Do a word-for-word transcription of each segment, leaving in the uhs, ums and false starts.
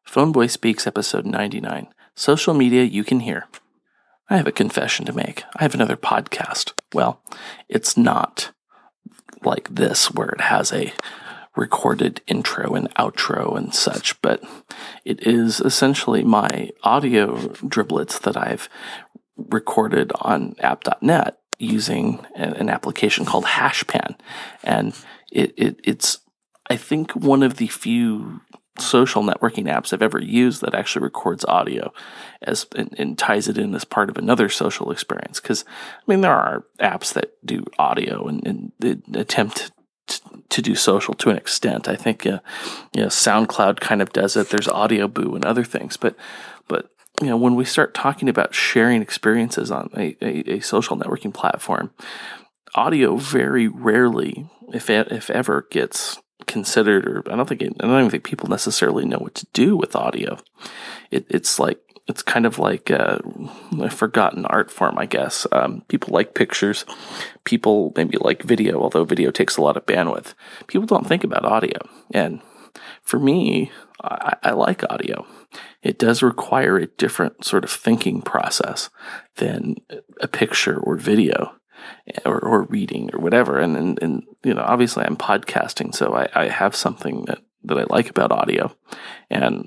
Phoneboy Speaks, episode ninety-nine. Social media you can hear. I have a confession to make. I have another podcast. Well, it's not like this where it has a recorded intro and outro and such, but it is essentially my audio driblets that I've recorded on app dot net using an application called Hashpan. And it, it it's, I think, one of the few social networking apps I've ever used that actually records audio as and, and ties it in as part of another social experience. Because, I mean, there are apps that do audio and, and they attempt to, to do social to an extent. I think uh, you know, SoundCloud kind of does it. There's Audio Boo and other things. But, but you know, when we start talking about sharing experiences on a, a, a social networking platform, audio very rarely, if if ever, gets considered, or I don't think it, I don't even think people necessarily know what to do with audio. It, it's like it's kind of like a, a forgotten art form, I guess. Um, people like pictures. People maybe like video, although video takes a lot of bandwidth. People don't think about audio, and for me, I, I like audio. It does require a different sort of thinking process than a picture or video. Or, or reading or whatever. And, and, and, you know, obviously I'm podcasting, so I, I have something that, that I like about audio. And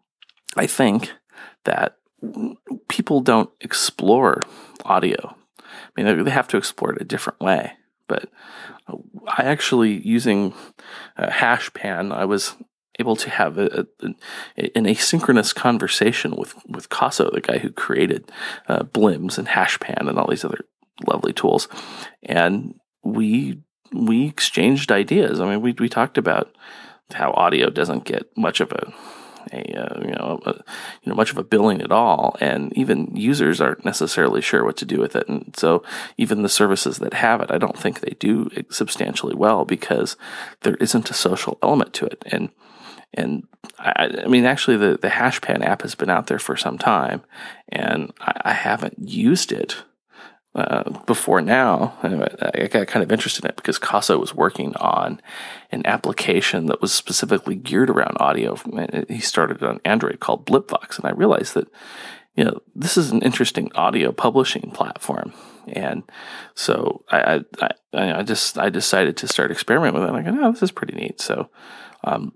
I think that people don't explore audio. I mean, they have to explore it a different way. But I actually, using uh, Hashpan, I was able to have a, a, an asynchronous conversation with, with Caso, the guy who created uh, Blims and Hashpan and all these other lovely tools, and we we exchanged ideas. I mean, we we talked about how audio doesn't get much of a a uh, you know a, you know much of a billing at all, and even users aren't necessarily sure what to do with it. And so, even the services that have it, I don't think they do substantially well because there isn't a social element to it. And and I, I mean, actually, the the Hashpan app has been out there for some time, and I, I haven't used it Uh, before now. I got kind of interested in it because Caso was working on an application that was specifically geared around audio. He started on Android called Blipvox, and I realized that, you know, this is an interesting audio publishing platform. And so I, I, I, I just I decided to start experimenting with it. And I go, oh, this is pretty neat. So, um,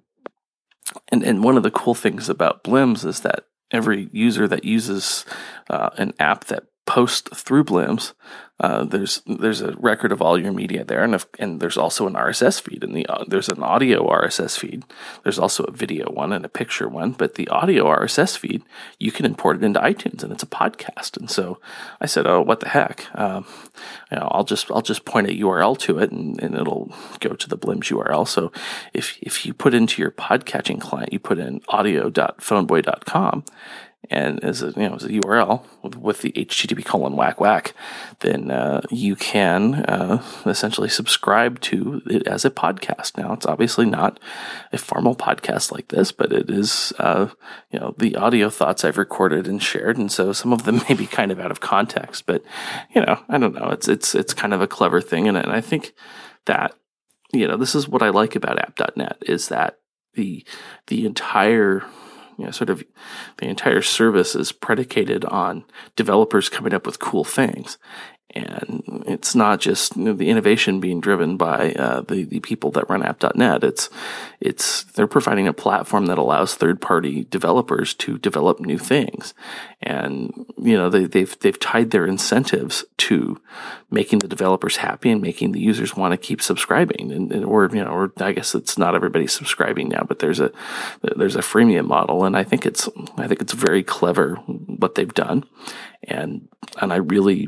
and and one of the cool things about Blims is that every user that uses uh, an app that post through Blims, uh, there's there's a record of all your media there, and if, and there's also an R S S feed, and the uh, there's an audio R S S feed. There's also a video one and a picture one, but the audio R S S feed, you can import it into iTunes, and it's a podcast. And so I said, oh, what the heck? Um, you know, I'll just I'll just point a U R L to it, and, and it'll go to the Blims U R L. So if if you put into your podcatching client, you put in audio dot phoneboy dot com. And as a, you know, as a U R L with, with the H T T P colon whack whack, then uh, you can uh, essentially subscribe to it as a podcast. Now, it's obviously not a formal podcast like this, but it is, uh, you know, the audio thoughts I've recorded and shared, and so some of them may be kind of out of context. But you know, I don't know. It's it's it's kind of a clever thing, and, and I think that, you know, this is what I like about app dot net is that the the entire You know, sort of the entire service is predicated on developers coming up with cool things. And it's not just, you know, the innovation being driven by uh, the, the people that run app dot net. It's, it's, they're providing a platform that allows third-party developers to develop new things. And, you know, they, they've, they've tied their incentives to making the developers happy and making the users want to keep subscribing. And, and or, you know, or I guess it's not everybody subscribing now, but there's a, there's a freemium model. And I think it's, I think it's very clever what they've done. And, and I really,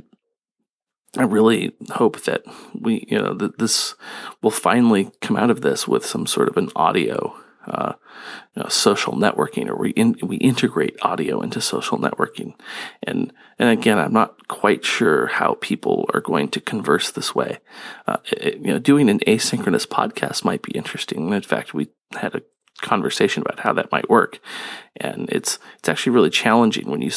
I really hope that we, you know, that this will finally come out of this with some sort of an audio, uh, you know, social networking, or we in, we integrate audio into social networking. And and again, I'm not quite sure how people are going to converse this way. Uh, it, you know, doing an asynchronous podcast might be interesting. In fact, we had a conversation about how that might work, and it's it's actually really challenging when you start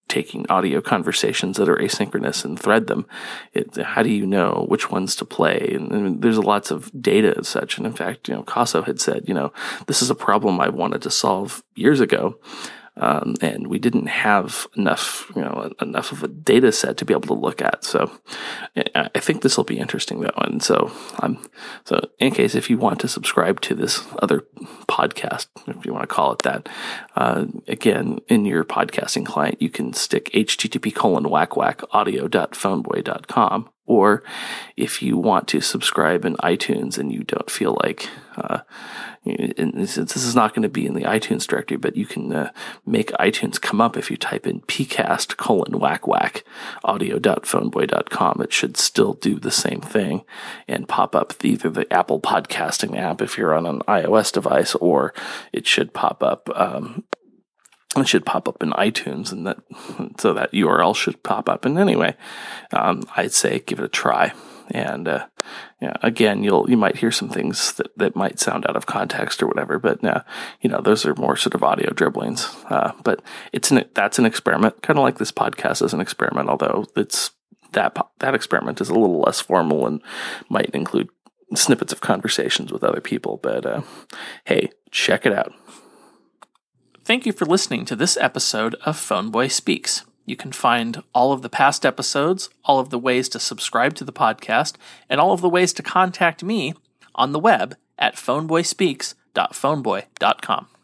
taking audio conversations that are asynchronous and thread them. It, how do you know which ones to play? And, and there's lots of data and such. And in fact, you know, Caso had said, you know, this is a problem I wanted to solve years ago. Um, and we didn't have enough, you know, enough of a data set to be able to look at. So I think this will be interesting though. And so I'm, so in case if you want to subscribe to this other podcast, if you want to call it that, uh, again, in your podcasting client, you can stick http colon whack whack audio dot phoneboy dot com. Or if you want to subscribe in iTunes and you don't feel like, uh, and this is not going to be in the iTunes directory, but you can uh, make iTunes come up if you type in pcast colon whack whack audio dot phoneboy dot com. It should still do the same thing and pop up the, either the Apple podcasting app if you're on an iOS device, or it should pop up um, It should pop up in iTunes, and that so that U R L should pop up. And anyway, um, I'd say give it a try. And uh, yeah, again, you'll you might hear some things that, that might sound out of context or whatever, but uh, you know, those are more sort of audio dribblings. Uh, but it's an that's an experiment, kind of like this podcast is an experiment, although it's that that experiment is a little less formal and might include snippets of conversations with other people. But uh, hey, check it out. Thank you for listening to this episode of Phoneboy Speaks. You can find all of the past episodes, all of the ways to subscribe to the podcast, and all of the ways to contact me on the web at phoneboy speaks dot phoneboy dot com.